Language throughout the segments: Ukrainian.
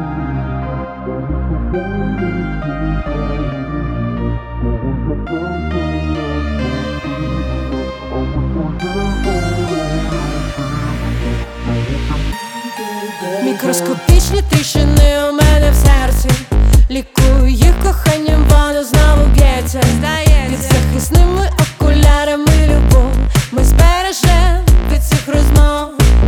Мікроскопічні тріщини у мене в серці, лікую їх коханням, воно знову б'ється. Під захисними окулярами любов ми збережем від цих розмов.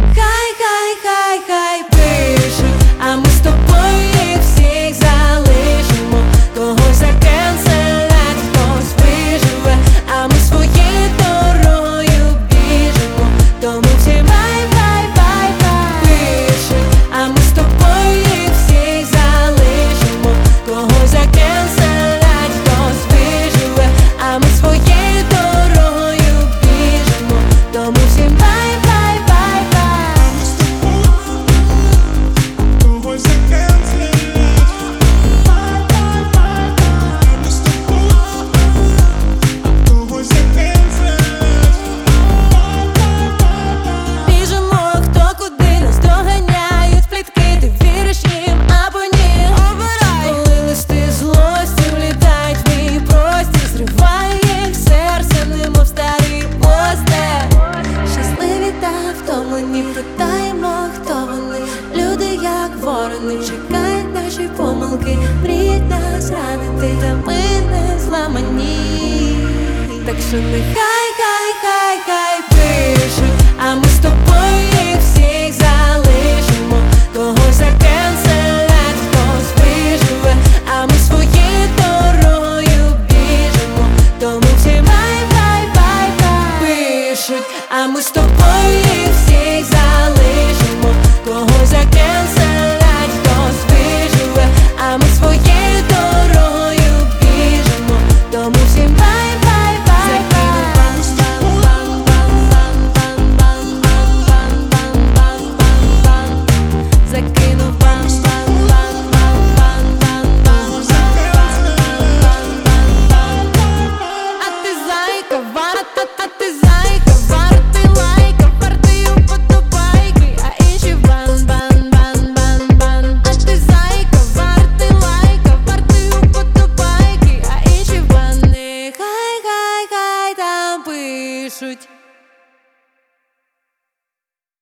Хай пишуть, а ми з тобою їх всіх залишимо. Когось закенселять, хтось виживе, а ми своєю дорогою біжимо. Тому всі бай-бай-бай-бай. Пишуть, а ми з тобою їх всіх залишимо. Когось закенселять, хтось виживе, а ми своєю дорогою біжимо. Тому всім бай-бай-бай-бай. Біжимо, хто куди, нас доганяють плітки. Ти віриш їм або ні? Обирай. Коли листи злості влітають в мій простір, зриває їх серце, немов старий постер. Щасливі та втомлені, питаємо, хто вони. Люди, як ворони, чекають наші помилки, мріють нас ранити, та ми не зламані. Так що нехай пишуть, а ми